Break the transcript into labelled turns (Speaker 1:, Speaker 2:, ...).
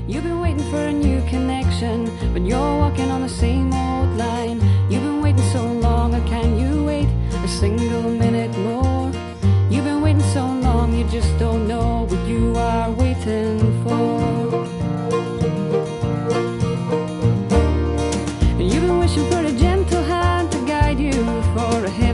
Speaker 1: You've been waiting for a new connection, but you're walking on the same old line. You've been waiting so long, or can you wait a single minute more? You've been waiting so long, you just don't know what you are waiting for. And you've been wishing for a gentle hand to guide you, for a